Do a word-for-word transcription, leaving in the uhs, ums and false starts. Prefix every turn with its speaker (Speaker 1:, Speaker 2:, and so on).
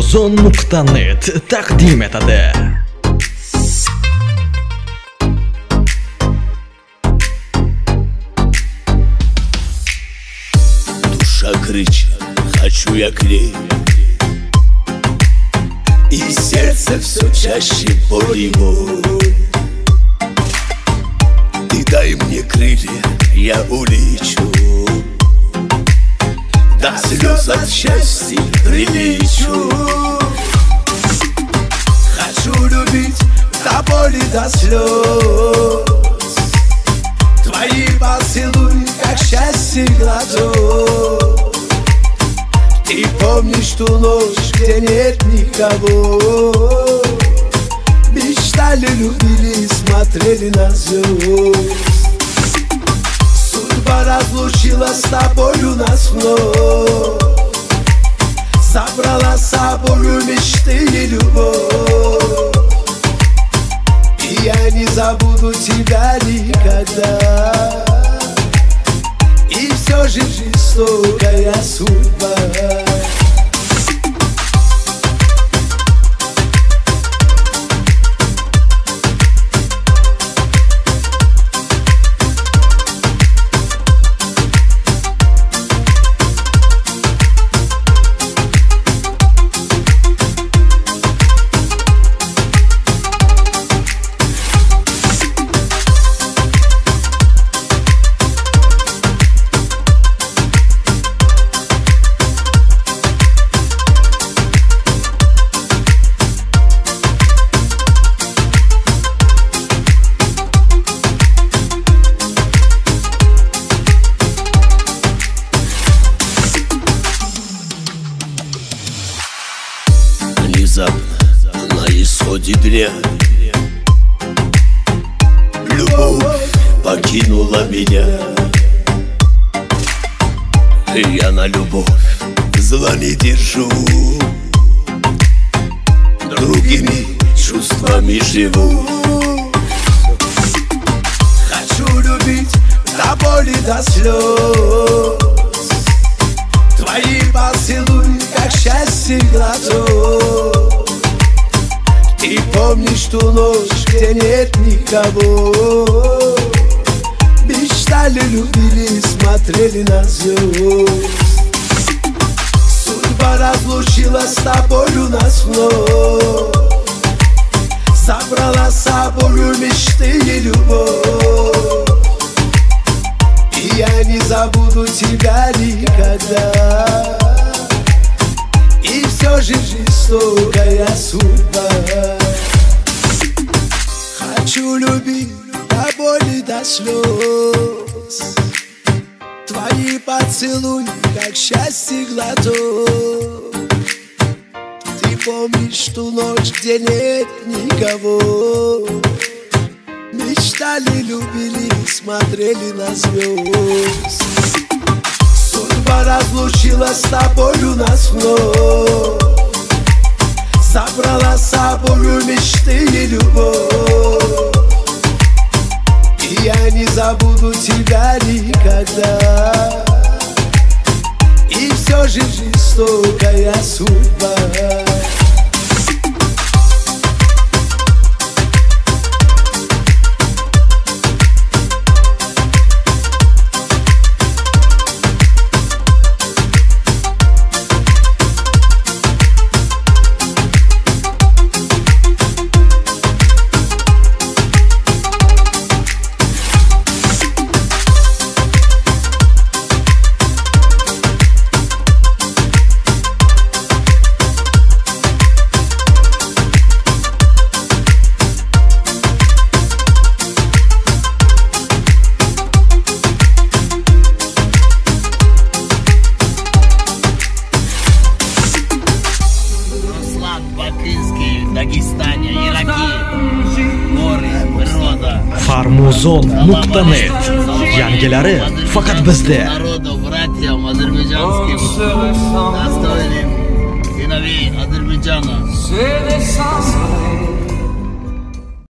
Speaker 1: farmuzon nuqta net taqdim etadi.
Speaker 2: Душа кричит, хочу я клей, и сердце все чаще боль и боль. Ты дай мне крылья, я улечу, до слез от счастья прилечу. Хочу любить до боли, до слез, твои поцелуи, как счастье глоток. Ты помнишь ту ночь, где нет никого? Мечтали, любили, смотрели на звезд. Судьба разлучила с тобою нас вновь, забрала с собою мечты и любовь. И я не забуду тебя никогда. И все же жестокая судьба. Внезапно на исходе дня любовь покинула меня. Я на любовь зла не держу, другими чувствами живу. Хочу любить до боли, до слез, твои поцелуи, как счастье глоток. Ты помнишь ту ночь, где нет никого? Мечтали, любили, смотрели на звезд. Судьба разлучила с тобою нас вновь, забрала с собою мечты и любовь. И я не забуду тебя никогда. И все же жестокая судьба. Хочу любить до боли, до слез, твои поцелуи, как счастье глоток. Ты помнишь ту ночь, где нет никого? Мечтали, любили, смотрели на звезд. Судьба разлучила с тобою нас вновь, забрала с собою мечты и любовь. И я не забуду тебя никогда. И все же жестокая судьба.
Speaker 3: Дагестане, Ираке, горы, прироda.
Speaker 1: farmuzon nuqta net yangilari faqat bizda.
Speaker 3: Народу, братьям азербайджанским, достойным сыновей Азербайджана.